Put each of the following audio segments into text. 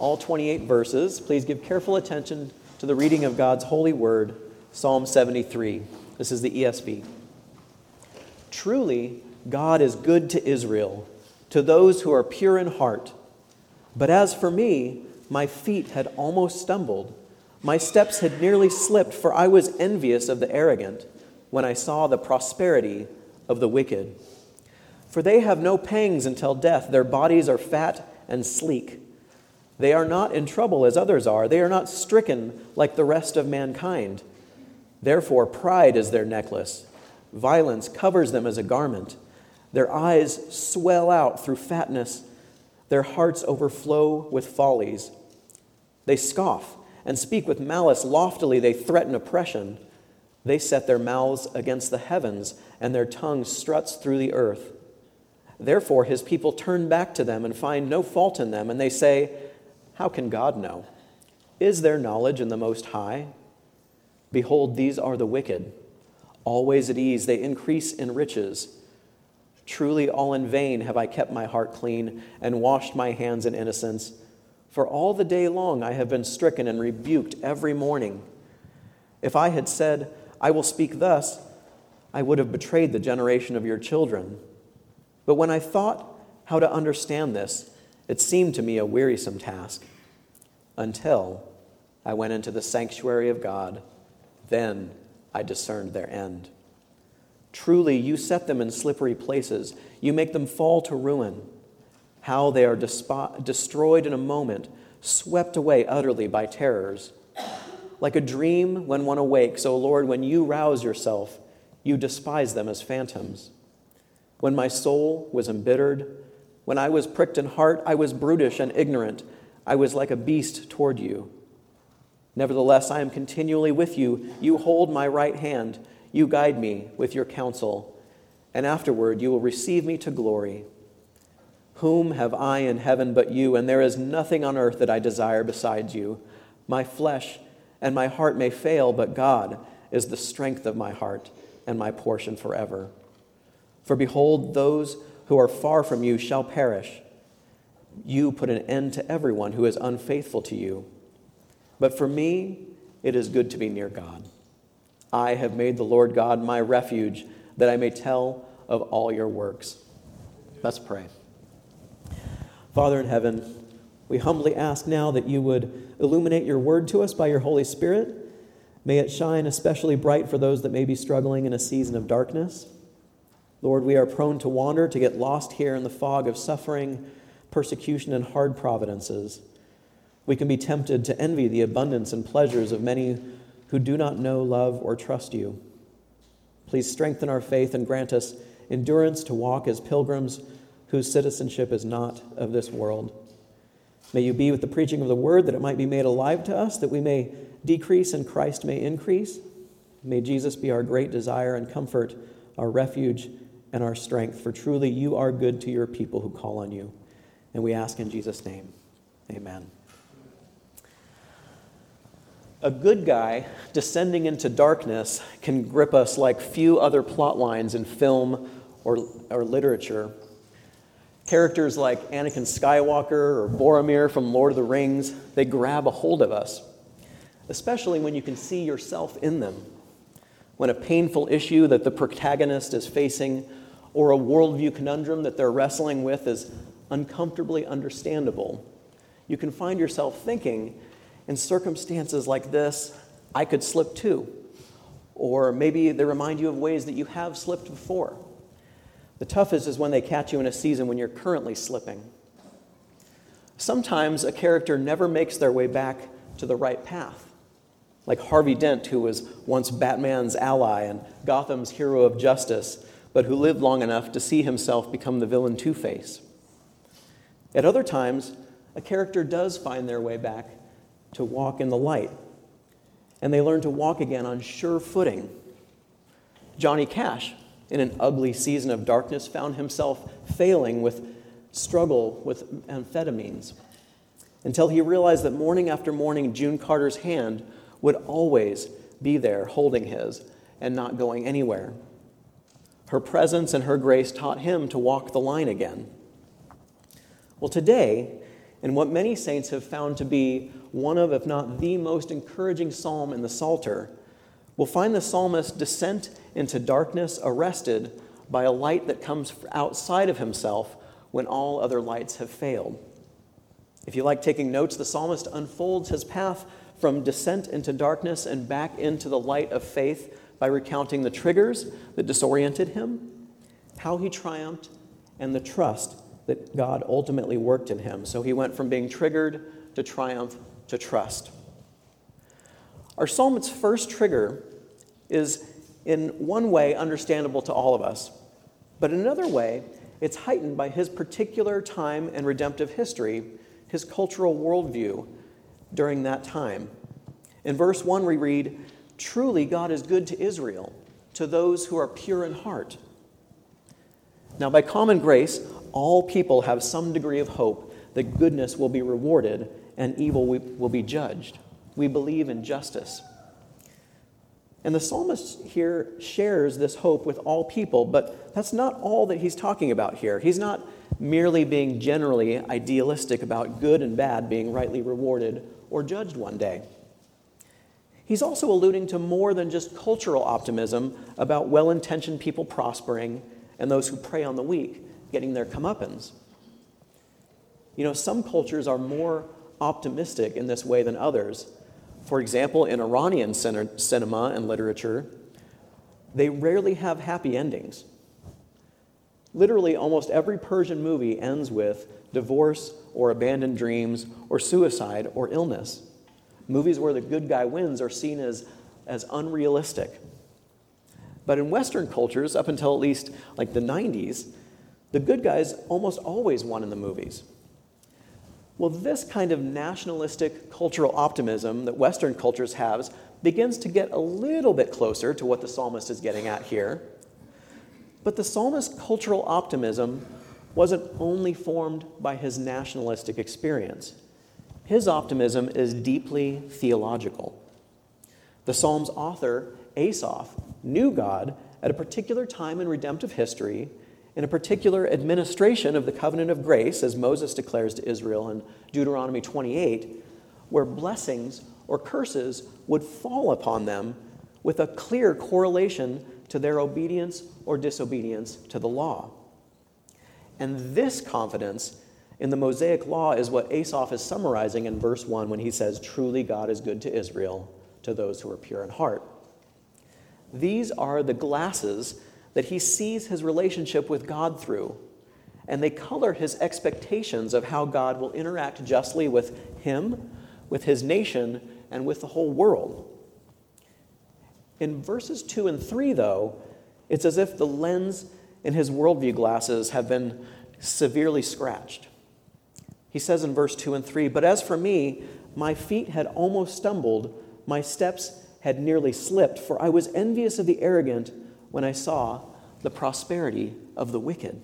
all 28 verses, please give careful attention to the reading of God's holy word, Psalm 73. This is the ESV. Truly, God is good to Israel, to those who are pure in heart. But as for me, my feet had almost stumbled. My steps had nearly slipped, for I was envious of the arrogant when I saw the prosperity of the wicked. For they have no pangs until death. Their bodies are fat and sleek. They are not in trouble as others are. They are not stricken like the rest of mankind. Therefore, pride is their necklace. Violence covers them as a garment. Their eyes swell out through fatness. Their hearts overflow with follies. They scoff and speak with malice loftily. They threaten oppression. They set their mouths against the heavens, and their tongue struts through the earth. Therefore, his people turn back to them and find no fault in them, and they say, how can God know? Is there knowledge in the Most High? Behold, these are the wicked. Always at ease, they increase in riches. Truly, all in vain have I kept my heart clean and washed my hands in innocence. For all the day long I have been stricken and rebuked every morning. If I had said, I will speak thus, I would have betrayed the generation of your children. But when I thought how to understand this, it seemed to me a wearisome task, until I went into the sanctuary of God. Then I discerned their end. Truly, you set them in slippery places. You make them fall to ruin. How they are destroyed in a moment, swept away utterly by terrors. Like a dream when one awakes, O Lord, when you rouse yourself, you despise them as phantoms. When my soul was embittered, when I was pricked in heart, I was brutish and ignorant. I was like a beast toward you. Nevertheless, I am continually with you. You hold my right hand. You guide me with your counsel. And afterward, you will receive me to glory. Whom have I in heaven but you? And there is nothing on earth that I desire besides you. My flesh and my heart may fail, but God is the strength of my heart and my portion forever. For behold, those who are far from you shall perish. You put an end to everyone who is unfaithful to you. But for me, it is good to be near God. I have made the Lord God my refuge, that I may tell of all your works. Let's pray. Father in heaven, we humbly ask now that you would illuminate your word to us by your Holy Spirit. May it shine especially bright for those that may be struggling in a season of darkness. Lord, we are prone to wander, to get lost here in the fog of suffering, persecution, and hard providences. We can be tempted to envy the abundance and pleasures of many who do not know, love, or trust you. Please strengthen our faith and grant us endurance to walk as pilgrims whose citizenship is not of this world. May you be with the preaching of the word, that it might be made alive to us, that we may decrease and Christ may increase. May Jesus be our great desire and comfort, our refuge and our strength, for truly you are good to your people who call on you. And we ask in Jesus' name, amen. A good guy descending into darkness can grip us like few other plot lines in film or literature. Characters like Anakin Skywalker or Boromir from Lord of the Rings, they grab a hold of us, especially when you can see yourself in them. When a painful issue that the protagonist is facing or a worldview conundrum that they're wrestling with is uncomfortably understandable, you can find yourself thinking, in circumstances like this, I could slip too. Or maybe they remind you of ways that you have slipped before. The toughest is when they catch you in a season when you're currently slipping. Sometimes a character never makes their way back to the right path, like Harvey Dent, who was once Batman's ally and Gotham's hero of justice, but who lived long enough to see himself become the villain Two-Face. At other times, a character does find their way back to walk in the light, and they learn to walk again on sure footing. Johnny Cash, in an ugly season of darkness, found himself failing with struggle with amphetamines, until he realized that morning after morning, June Carter's hand would always be there holding his and not going anywhere. Her presence and her grace taught him to walk the line again. Well, today, in what many saints have found to be one of, if not the most encouraging psalm in the Psalter, we'll find the psalmist's descent into darkness arrested by a light that comes outside of himself when all other lights have failed. If you like taking notes, the psalmist unfolds his path from descent into darkness and back into the light of faith by recounting the triggers that disoriented him, how he triumphed, and the trust that God ultimately worked in him. So he went from being triggered to triumph to trust. Our psalmist's first trigger is in one way understandable to all of us, but in another way, it's heightened by his particular time and redemptive history, his cultural worldview during that time. In verse 1, we read, "Truly God is good to Israel, to those who are pure in heart." Now, by common grace, all people have some degree of hope that goodness will be rewarded and evil will be judged. We believe in justice. And the psalmist here shares this hope with all people, but that's not all that he's talking about here. He's not merely being generally idealistic about good and bad being rightly rewarded or judged one day. He's also alluding to more than just cultural optimism about well-intentioned people prospering and those who prey on the weak getting their comeuppance. You know, some cultures are more optimistic in this way than others. For example, in Iranian cinema and literature, they rarely have happy endings. Literally, almost every Persian movie ends with divorce or abandoned dreams or suicide or illness. Movies where the good guy wins are seen as unrealistic. But in Western cultures, up until at least like the 90s, the good guys almost always won in the movies. Well, this kind of nationalistic cultural optimism that Western cultures have begins to get a little bit closer to what the psalmist is getting at here. But the psalmist's cultural optimism wasn't only formed by his nationalistic experience. His optimism is deeply theological. The psalm's author, Asaph, knew God at a particular time in redemptive history, in a particular administration of the covenant of grace, as Moses declares to Israel in Deuteronomy 28, where blessings or curses would fall upon them with a clear correlation to their obedience or disobedience to the law. And this confidence in the Mosaic law is what Asaph is summarizing in verse 1 when he says, "Truly God is good to Israel, to those who are pure in heart." These are the glasses that he sees his relationship with God through, and they color his expectations of how God will interact justly with him, with his nation, and with the whole world. In verses 2 and 3, though, it's as if the lens in his worldview glasses have been severely scratched. He says in verse 2 and 3, "But as for me, my feet had almost stumbled, my steps had nearly slipped, for I was envious of the arrogant when I saw the prosperity of the wicked."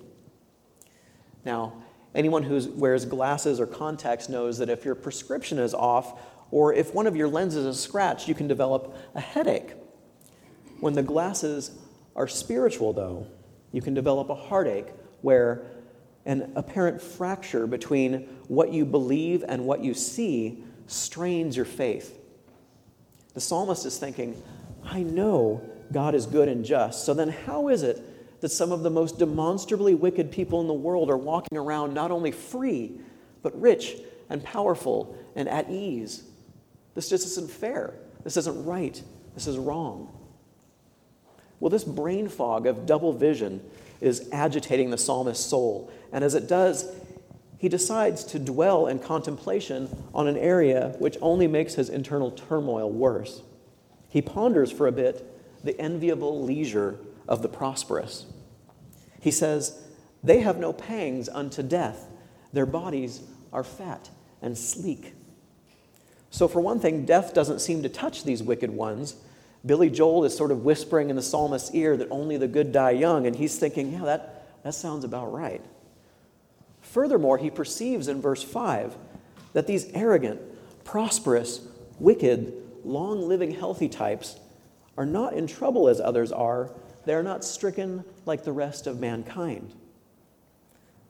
Now, anyone who wears glasses or contacts knows that if your prescription is off or if one of your lenses is scratched, you can develop a headache. When the glasses are spiritual, though, you can develop a heartache where an apparent fracture between what you believe and what you see strains your faith. The psalmist is thinking, I know God is good and just, so then how is it that some of the most demonstrably wicked people in the world are walking around not only free, but rich and powerful and at ease? This just isn't fair. This isn't right. This is wrong. Well, this brain fog of double vision is agitating the psalmist's soul, and as it does, he decides to dwell in contemplation on an area which only makes his internal turmoil worse. He ponders for a bit the enviable leisure of the prosperous. He says, "They have no pangs unto death. Their bodies are fat and sleek." So for one thing, death doesn't seem to touch these wicked ones. Billy Joel is sort of whispering in the psalmist's ear that only the good die young, and he's thinking, yeah, that sounds about right. Furthermore, he perceives in verse 5 that these arrogant, prosperous, wicked, long-living, healthy types are not in trouble as others are. They are not stricken like the rest of mankind.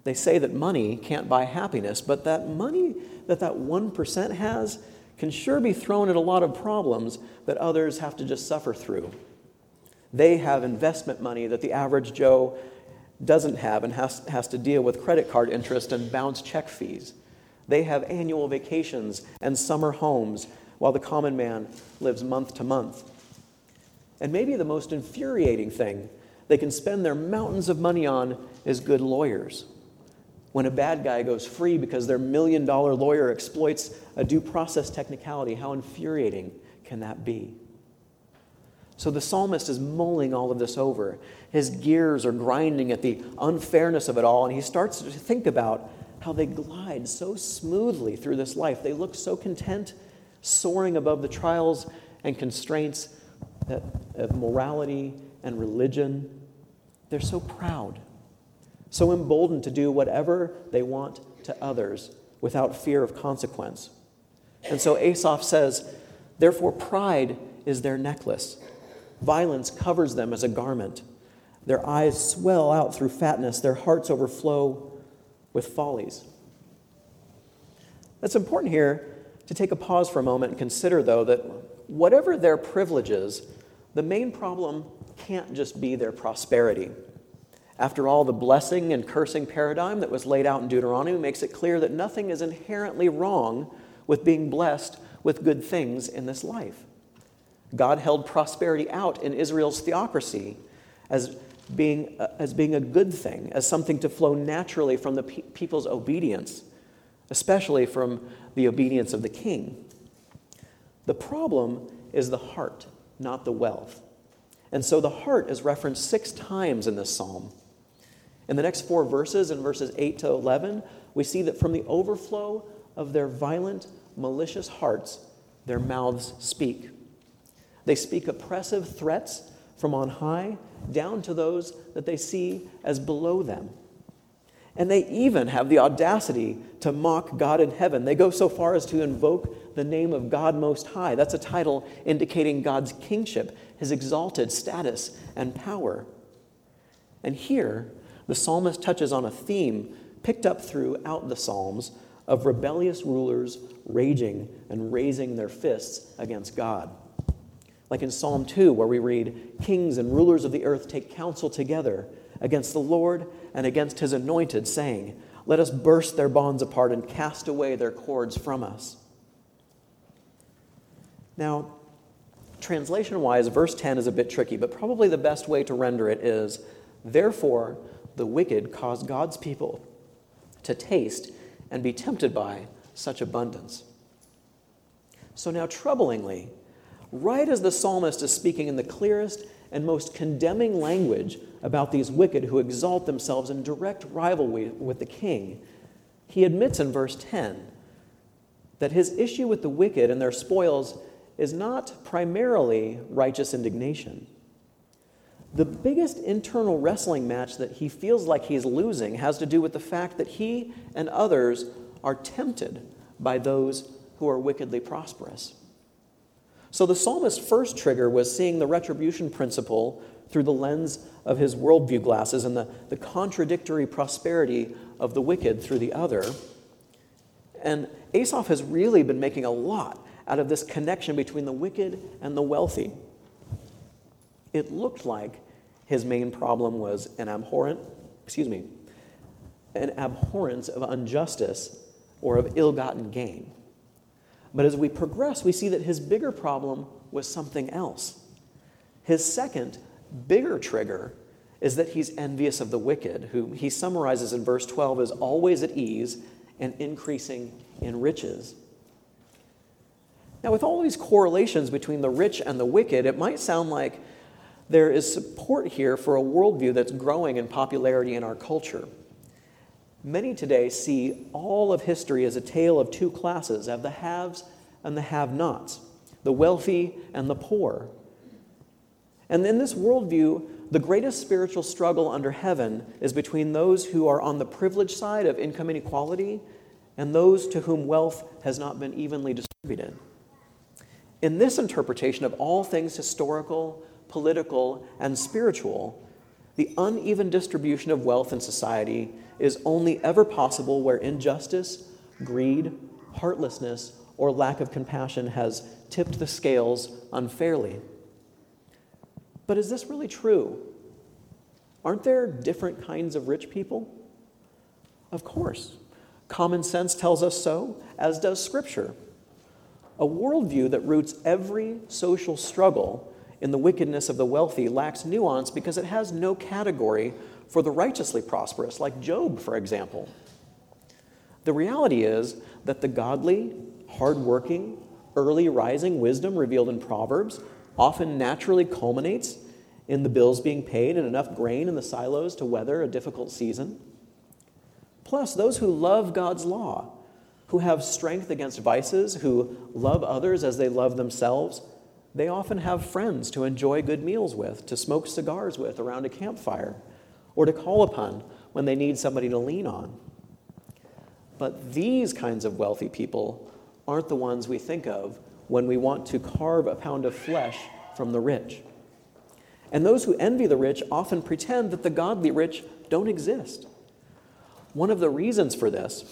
They say that money can't buy happiness, but that money that 1% has can sure be thrown at a lot of problems that others have to just suffer through. They have investment money that the average Joe doesn't have and has to deal with credit card interest and bounce check fees. They have annual vacations and summer homes, while the common man lives month to month. And maybe the most infuriating thing they can spend their mountains of money on is good lawyers. When a bad guy goes free because their $1 million lawyer exploits a due process technicality, how infuriating can that be? So the psalmist is mulling all of this over. His gears are grinding at the unfairness of it all, and he starts to think about how they glide so smoothly through this life. They look so content, soaring above the trials and constraints of morality and religion. They're so proud, so emboldened to do whatever they want to others without fear of consequence. And so Asaph says, therefore pride is their necklace. Violence covers them as a garment. Their eyes swell out through fatness. Their hearts overflow with follies. It's important here to take a pause for a moment and consider, though, that whatever their privileges, the main problem can't just be their prosperity. After all, the blessing and cursing paradigm that was laid out in Deuteronomy makes it clear that nothing is inherently wrong with being blessed with good things in this life. God held prosperity out in Israel's theocracy as being a good thing, as something to flow naturally from the people's obedience, especially from the obedience of the king. The problem is the heart, not the wealth. And so the heart is referenced 6 times in this psalm. In the next 4 verses, in verses 8 to 11, we see that from the overflow of their violent, malicious hearts, their mouths speak. They speak oppressive threats from on high down to those that they see as below them. And they even have the audacity to mock God in heaven. They go so far as to invoke the name of God Most High. That's a title indicating God's kingship, his exalted status and power. And here, the psalmist touches on a theme picked up throughout the Psalms of rebellious rulers raging and raising their fists against God. Like in Psalm 2, where we read, "Kings and rulers of the earth take counsel together against the Lord and against his anointed, saying, 'Let us burst their bonds apart and cast away their cords from us.'" Now, translation-wise, verse 10 is a bit tricky, but probably the best way to render it is, "Therefore, the wicked cause God's people to taste and be tempted by such abundance." So now, troublingly, right as the psalmist is speaking in the clearest and most condemning language about these wicked who exalt themselves in direct rivalry with the king, he admits in verse 10 that his issue with the wicked and their spoils is not primarily righteous indignation. The biggest internal wrestling match that he feels like he's losing has to do with the fact that he and others are tempted by those who are wickedly prosperous. So the psalmist's first trigger was seeing the retribution principle through the lens of his worldview glasses and the contradictory prosperity of the wicked through the other. And Asaph has really been making a lot out of this connection between the wicked and the wealthy. It looked like his main problem was an abhorrence of injustice or of ill-gotten gain. But as we progress, we see that his bigger problem was something else. His second, bigger trigger is that he's envious of the wicked, who he summarizes in verse 12 as always at ease and increasing in riches. Now, with all these correlations between the rich and the wicked, it might sound like there is support here for a worldview that's growing in popularity in our culture. Many today see all of history as a tale of 2 classes, of the haves and the have-nots, the wealthy and the poor. And in this worldview, the greatest spiritual struggle under heaven is between those who are on the privileged side of income inequality and those to whom wealth has not been evenly distributed. In this interpretation of all things historical, political, and spiritual, the uneven distribution of wealth in society is only ever possible where injustice, greed, heartlessness, or lack of compassion has tipped the scales unfairly. But is this really true? Aren't there different kinds of rich people? Of course. Common sense tells us so, as does Scripture. A worldview that roots every social struggle in the wickedness of the wealthy lacks nuance because it has no category for the righteously prosperous, like Job, for example. The reality is that the godly, hardworking, early rising wisdom revealed in Proverbs often naturally culminates in the bills being paid and enough grain in the silos to weather a difficult season. Plus, those who love God's law, who have strength against vices, who love others as they love themselves, they often have friends to enjoy good meals with, to smoke cigars with around a campfire, or to call upon when they need somebody to lean on. But these kinds of wealthy people aren't the ones we think of when we want to carve a pound of flesh from the rich. And those who envy the rich often pretend that the godly rich don't exist. One of the reasons for this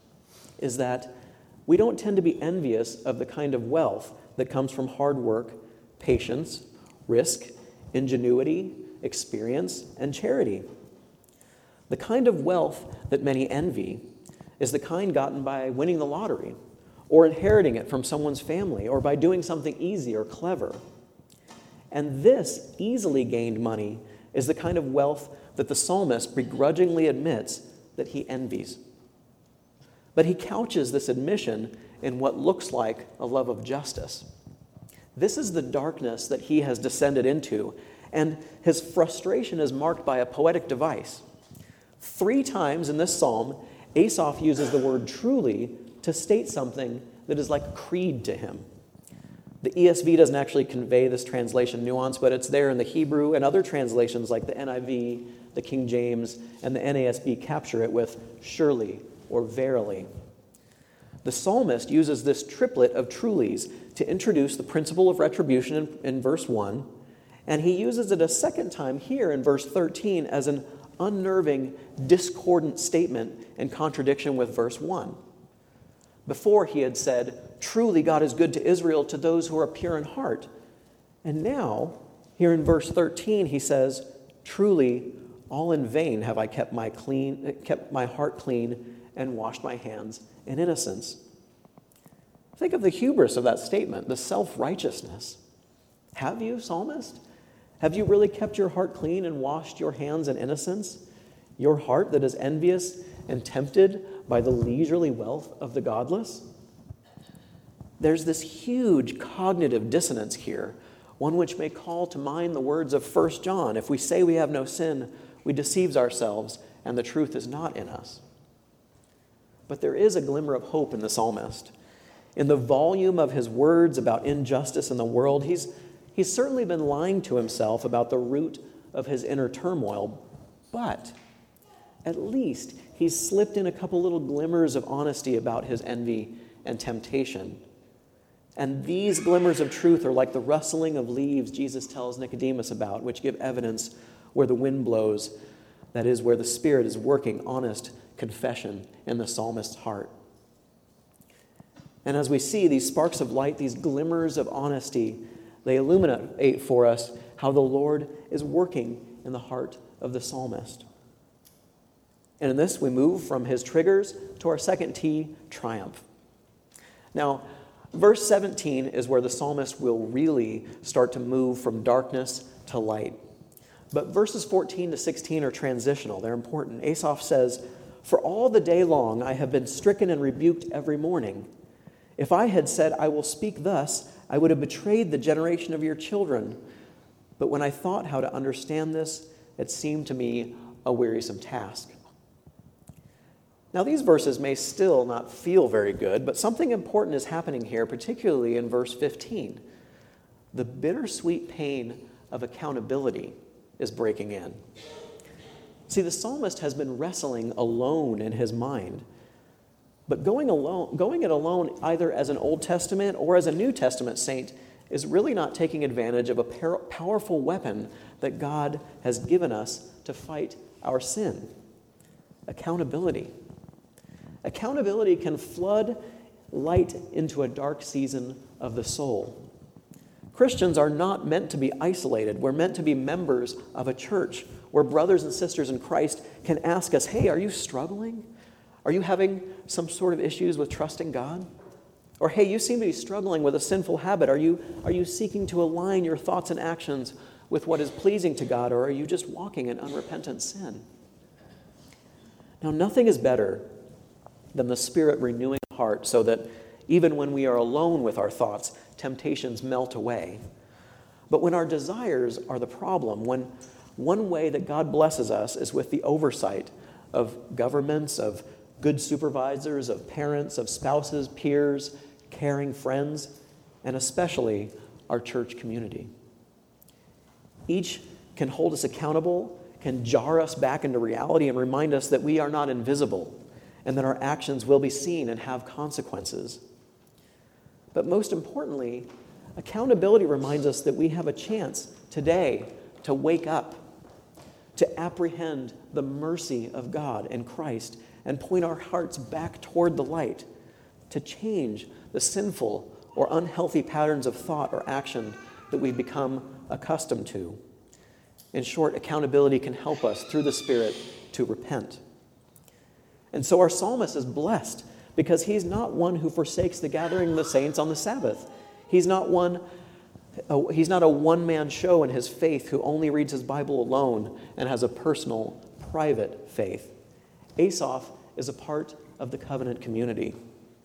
is that we don't tend to be envious of the kind of wealth that comes from hard work, patience, risk, ingenuity, experience, and charity. The kind of wealth that many envy is the kind gotten by winning the lottery, or inheriting it from someone's family, or by doing something easy or clever. And this easily gained money is the kind of wealth that the psalmist begrudgingly admits that he envies. But he couches this admission in what looks like a love of justice. This is the darkness that he has descended into, and his frustration is marked by a poetic device. 3 times in this psalm, Asaph uses the word truly to state something that is like a creed to him. The ESV doesn't actually convey this translation nuance, but it's there in the Hebrew, and other translations like the NIV, the King James, and the NASB capture it with surely or verily. The psalmist uses this triplet of trulies to introduce the principle of retribution in verse 1, and he uses it a second time here in verse 13 as an unnerving, discordant statement in contradiction with verse 1. Before he had said, truly God is good to Israel, to those who are pure in heart. And now, here in verse 13, he says, truly all in vain have I kept my heart clean and washed my hands in innocence. Think of the hubris of that statement, the self-righteousness. Have you, psalmist? Have you really kept your heart clean and washed your hands in innocence? Your heart that is envious and tempted by the leisurely wealth of the godless? There's this huge cognitive dissonance here, one which may call to mind the words of 1 John. If we say we have no sin, we deceive ourselves, and the truth is not in us. But there is a glimmer of hope in the psalmist. In the volume of his words about injustice in the world, he's certainly been lying to himself about the root of his inner turmoil, but at least he's slipped in a couple little glimmers of honesty about his envy and temptation. And these glimmers of truth are like the rustling of leaves Jesus tells Nicodemus about, which give evidence where the wind blows, that is, where the Spirit is working honest confession in the psalmist's heart. And as we see these sparks of light, these glimmers of honesty, they illuminate for us how the Lord is working in the heart of the psalmist. And in this, we move from his triggers to our second T, triumph. Now, verse 17 is where the psalmist will really start to move from darkness to light. But verses 14 to 16 are transitional. They're important. Asaph says, "For all the day long I have been stricken and rebuked every morning. If I had said, I will speak thus, I would have betrayed the generation of your children. But when I thought how to understand this, it seemed to me a wearisome task." Now, these verses may still not feel very good, but something important is happening here, particularly in verse 15. The bittersweet pain of accountability is breaking in. See, the psalmist has been wrestling alone in his mind. But going it alone, either as an Old Testament or as a New Testament saint, is really not taking advantage of a powerful weapon that God has given us to fight our sin. accountability. Accountability can flood light into a dark season of the soul. Christians are not meant to be isolated. We're meant to be members of a church where brothers and sisters in Christ can ask us, hey, are you struggling? Are you having some sort of issues with trusting God? Or, hey, you seem to be struggling with a sinful habit. Are you seeking to align your thoughts and actions with what is pleasing to God, or are you just walking in unrepentant sin? Now, nothing is better than the Spirit renewing the heart so that even when we are alone with our thoughts, temptations melt away. But when our desires are the problem, when one way that God blesses us is with the oversight of governments, of good supervisors, of parents, of spouses, peers, caring friends, and especially our church community. Each can hold us accountable, can jar us back into reality and remind us that we are not invisible and that our actions will be seen and have consequences. But most importantly, accountability reminds us that we have a chance today to wake up, to apprehend the mercy of God in Christ and point our hearts back toward the light, to change the sinful or unhealthy patterns of thought or action that we've become accustomed to. In short, accountability can help us through the Spirit to repent. And so our psalmist is blessed because he's not one who forsakes the gathering of the saints on the Sabbath. He's not a one-man show in his faith who only reads his Bible alone and has a personal, private faith. Asaph is a part of the covenant community.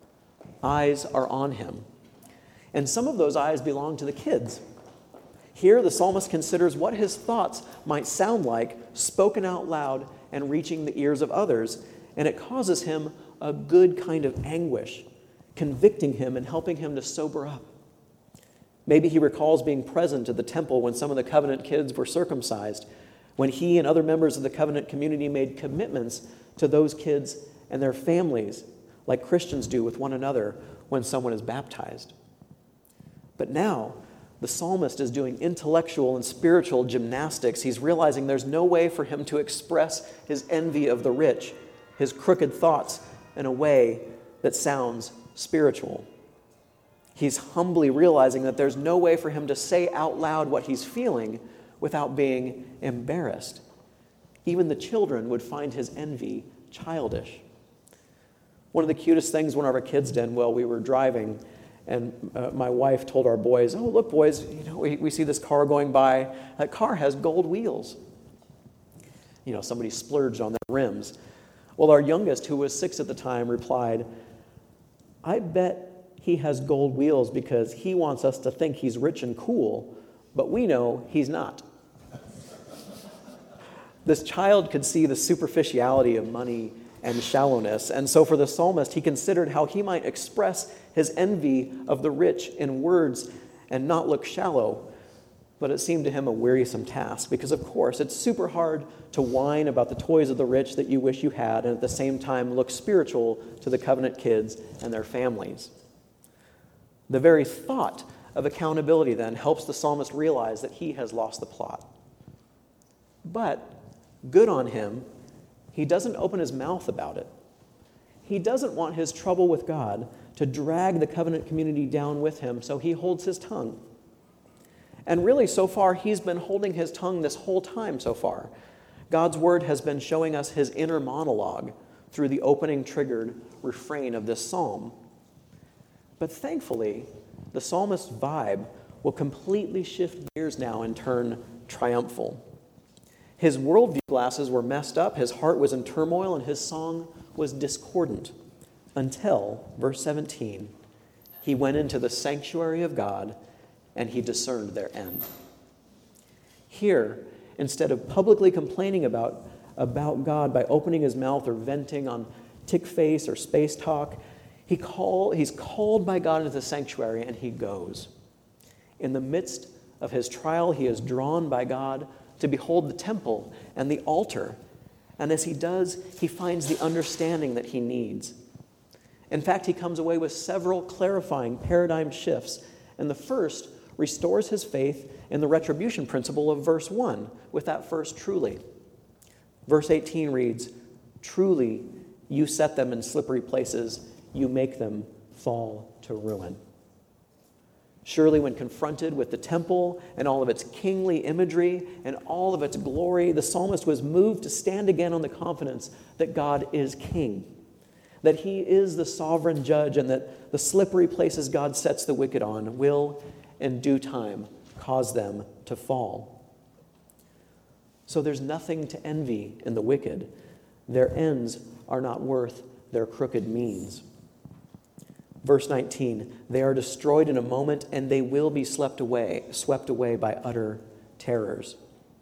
Eyes are on him. And some of those eyes belong to the kids. Here, the psalmist considers what his thoughts might sound like, spoken out loud and reaching the ears of others, and it causes him a good kind of anguish, convicting him and helping him to sober up. Maybe he recalls being present at the temple when some of the covenant kids were circumcised, when he and other members of the covenant community made commitments to those kids and their families, like Christians do with one another when someone is baptized. But now, the psalmist is doing intellectual and spiritual gymnastics. He's realizing there's no way for him to express his envy of the rich, his crooked thoughts, in a way that sounds spiritual. He's humbly realizing that there's no way for him to say out loud what he's feeling without being embarrassed. Even the children would find his envy childish. One of the cutest things one of our kids did while we were driving, and my wife told our boys, "Oh, look, boys, we see this car going by. That car has gold wheels." Somebody splurged on their rims. Well, our youngest, who was 6 at the time, replied, "I bet he has gold wheels because he wants us to think he's rich and cool, but we know he's not." This child could see the superficiality of money and shallowness, and so for the psalmist, he considered how he might express his envy of the rich in words and not look shallow. But it seemed to him a wearisome task because, of course, it's super hard to whine about the toys of the rich that you wish you had and at the same time look spiritual to the covenant kids and their families. The very thought of accountability then helps the psalmist realize that he has lost the plot. But good on him, he doesn't open his mouth about it. He doesn't want his trouble with God to drag the covenant community down with him, so he holds his tongue. And really, so far, he's been holding his tongue this whole time so far. God's word has been showing us his inner monologue through the opening triggered refrain of this psalm. But thankfully, the psalmist's vibe will completely shift gears now and turn triumphal. His worldview glasses were messed up, his heart was in turmoil, and his song was discordant until, verse 17, he went into the sanctuary of God and he discerned their end. Here, instead of publicly complaining about God by opening his mouth or venting on tick face or space talk, he's called by God into the sanctuary and he goes. In the midst of his trial, he is drawn by God to behold the temple and the altar. And as he does, he finds the understanding that he needs. In fact, he comes away with several clarifying paradigm shifts. And the first restores his faith in the retribution principle of verse 1 with that first truly. Verse 18 reads, Truly, you set them in slippery places. You make them fall to ruin. Surely, when confronted with the temple and all of its kingly imagery and all of its glory, the psalmist was moved to stand again on the confidence that God is king, that he is the sovereign judge, and that the slippery places God sets the wicked on will, in due time, cause them to fall. So there's nothing to envy in the wicked. Their ends are not worth their crooked means. Verse 19, they are destroyed in a moment, and they will be swept away by utter terrors.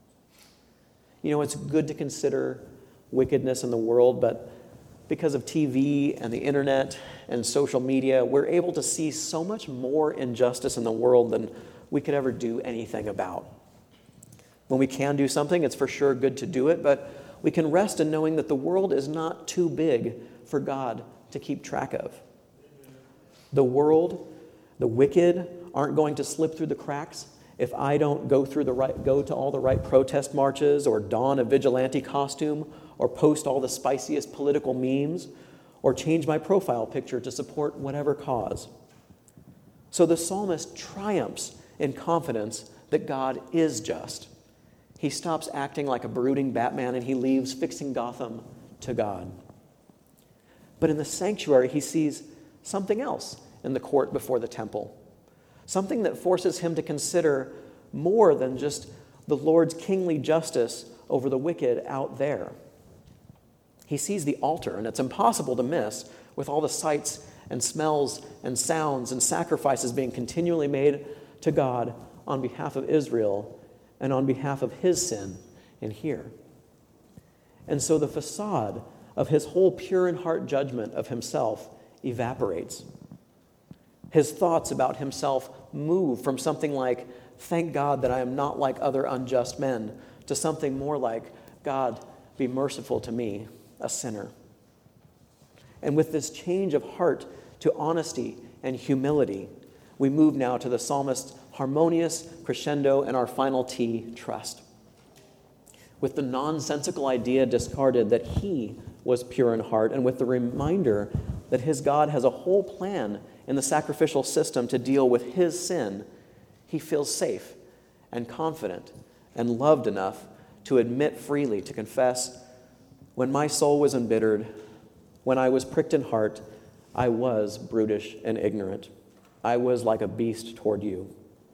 You know, it's good to consider wickedness in the world, but because of TV and the internet and social media, we're able to see so much more injustice in the world than we could ever do anything about. When we can do something, it's for sure good to do it, but we can rest in knowing that the world is not too big for God to keep track of. The world, the wicked, aren't going to slip through the cracks if I don't go to all the right protest marches, or don a vigilante costume, or post all the spiciest political memes, or change my profile picture to support whatever cause. So the psalmist triumphs in confidence that God is just. He stops acting like a brooding Batman, and he leaves fixing Gotham to God. But in the sanctuary, he sees something else in the court before the temple, something that forces him to consider more than just the Lord's kingly justice over the wicked out there. He sees the altar, and it's impossible to miss, with all the sights and smells and sounds and sacrifices being continually made to God on behalf of Israel and on behalf of his sin in here. And so the facade of his whole pure in heart judgment of himself evaporates. His thoughts about himself move from something like, thank God that I am not like other unjust men, to something more like, God, be merciful to me, a sinner. And with this change of heart to honesty and humility, we move now to the psalmist's harmonious crescendo and our final T, trust. With the nonsensical idea discarded that he was pure in heart, and with the reminder that his God has a whole plan in the sacrificial system to deal with his sin, he feels safe and confident and loved enough to admit freely, to confess, when my soul was embittered, when I was pricked in heart, I was brutish and ignorant. I was like a beast toward you.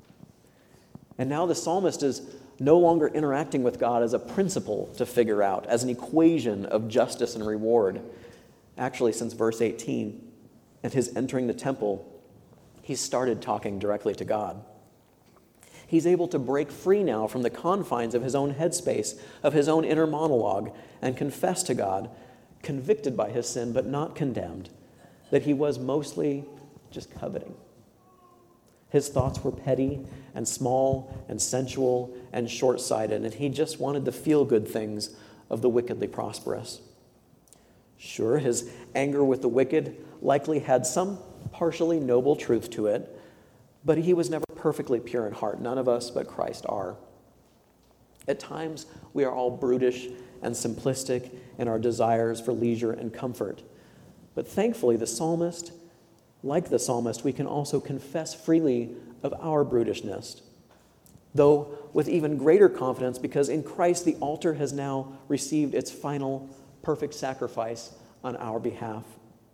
And now the psalmist is no longer interacting with God as a principle to figure out, as an equation of justice and reward. Actually, since verse 18 and his entering the temple, he started talking directly to God. He's able to break free now from the confines of his own headspace, of his own inner monologue, and confess to God, convicted by his sin but not condemned, that he was mostly just coveting. His thoughts were petty and small and sensual and short-sighted, and he just wanted the feel-good things of the wickedly prosperous. Sure, his anger with the wicked likely had some partially noble truth to it, but he was never perfectly pure in heart. None of us but Christ are. At times, we are all brutish and simplistic in our desires for leisure and comfort. But thankfully, like the psalmist, we can also confess freely of our brutishness, though with even greater confidence, because in Christ the altar has now received its final perfect sacrifice on our behalf.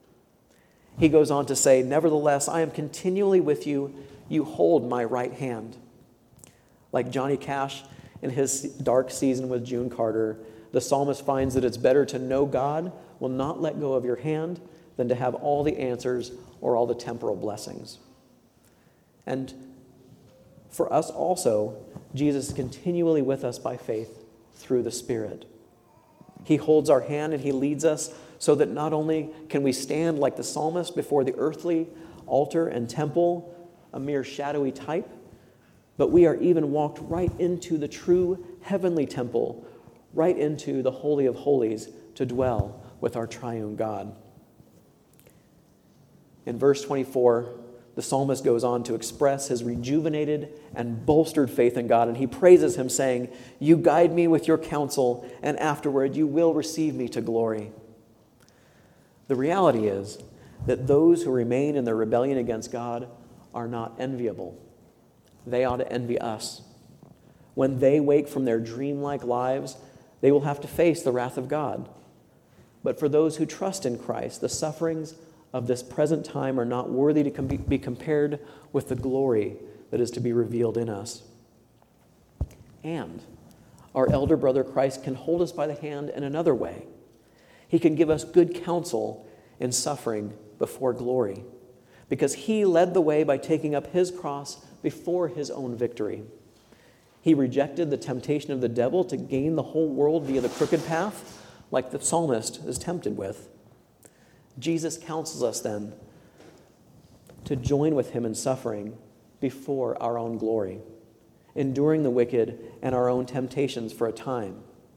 He goes on to say, nevertheless, I am continually with you. You hold my right hand. Like Johnny Cash in his dark season with June Carter, the psalmist finds that it's better to know God will not let go of your hand than to have all the answers or all the temporal blessings. And for us also, Jesus is continually with us by faith through the Spirit. He holds our hand and he leads us so that not only can we stand like the psalmist before the earthly altar and temple, a mere shadowy type, but we are even walked right into the true heavenly temple, right into the Holy of Holies to dwell with our triune God. In verse 24, the psalmist goes on to express his rejuvenated and bolstered faith in God, and he praises him, saying, "You guide me with your counsel, and afterward you will receive me to glory." The reality is that those who remain in their rebellion against God are not enviable. They ought to envy us. When they wake from their dreamlike lives, they will have to face the wrath of God. But for those who trust in Christ, the sufferings of this present time are not worthy to be compared with the glory that is to be revealed in us. And our elder brother Christ can hold us by the hand in another way. He can give us good counsel in suffering before glory, because he led the way by taking up his cross before his own victory. He rejected the temptation of the devil to gain the whole world via the crooked path, like the psalmist is tempted with. Jesus counsels us then to join with him in suffering before our own glory, enduring the wicked and our own temptations for a time.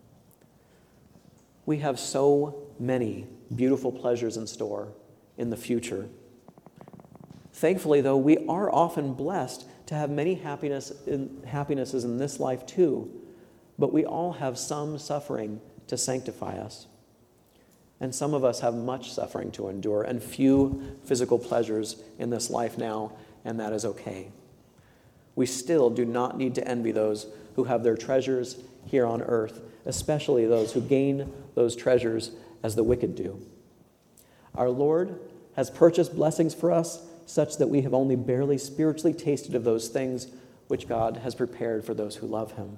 We have so many beautiful pleasures in store in the future. Thankfully, though, we are often blessed to have many happinesses in this life too, but we all have some suffering to sanctify us. And some of us have much suffering to endure and few physical pleasures in this life now, and that is okay. We still do not need to envy those who have their treasures here on earth, especially those who gain those treasures as the wicked do. Our Lord has purchased blessings for us such that we have only barely spiritually tasted of those things which God has prepared for those who love him.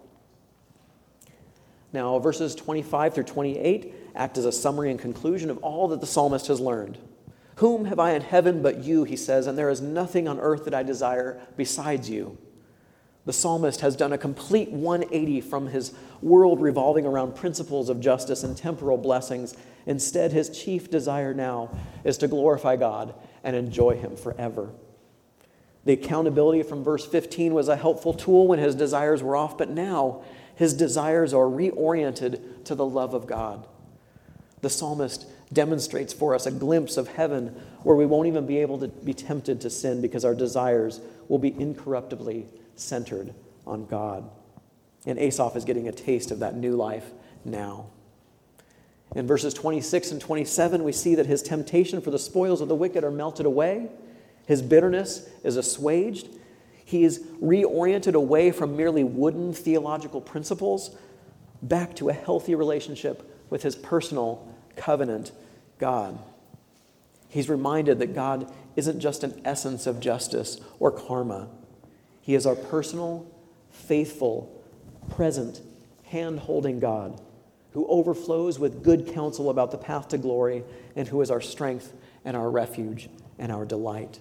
Now, verses 25 through 28 act as a summary and conclusion of all that the psalmist has learned. "Whom have I in heaven but you," he says, "and there is nothing on earth that I desire besides you." The psalmist has done a complete 180 from his world revolving around principles of justice and temporal blessings. Instead, his chief desire now is to glorify God and enjoy him forever. The accountability from verse 15 was a helpful tool when his desires were off, but now his desires are reoriented to the love of God. The psalmist demonstrates for us a glimpse of heaven where we won't even be able to be tempted to sin because our desires will be incorruptibly centered on God. And Asaph is getting a taste of that new life now. In verses 26 and 27, we see that his temptation for the spoils of the wicked are melted away. His bitterness is assuaged. He is reoriented away from merely wooden theological principles back to a healthy relationship with his personal covenant God. He's reminded that God isn't just an essence of justice or karma. He is our personal, faithful, present, hand-holding God who overflows with good counsel about the path to glory and who is our strength and our refuge and our delight.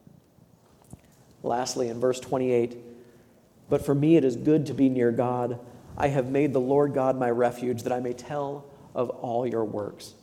Lastly, in verse 28, "But for me it is good to be near God. I have made the Lord God my refuge, that I may tell of all your works."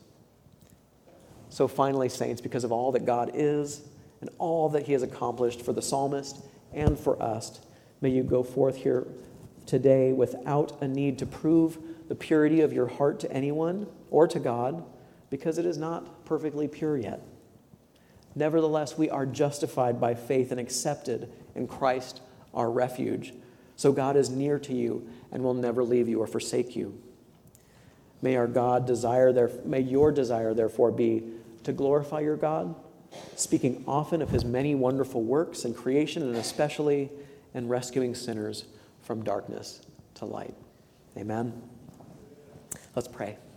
So finally, saints, because of all that God is and all that he has accomplished for the psalmist and for us, may you go forth here today without a need to prove the purity of your heart to anyone or to God, because it is not perfectly pure yet. Nevertheless, we are justified by faith and accepted in Christ, our refuge. So God is near to you and will never leave you or forsake you. May your desire therefore be to glorify your God, speaking often of his many wonderful works in creation, and especially in rescuing sinners from darkness to light. Amen. Let's pray.